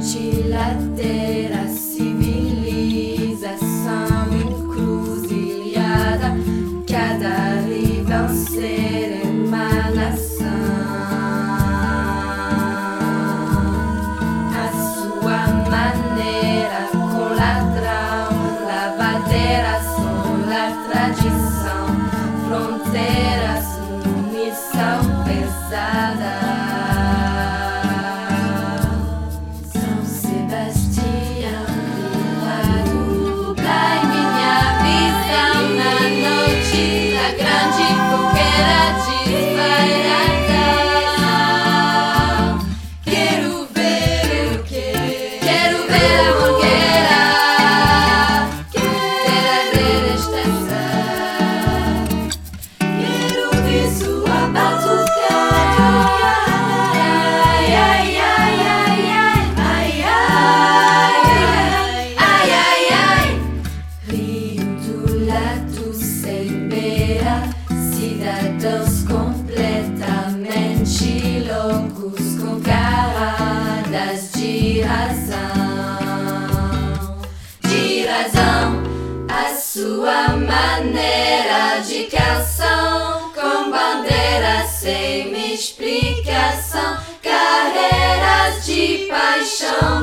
multilateral, a civilização encruzilhada, cada rival ser emanação. A sua maneira, com ladrão, lavadeira, som, la tradição, fronteiras, missão pesada. Cidadãos completamente loucos, com camadas de razão, a sua maneira de calção, com bandeira sem explicação, carreiras de paixão.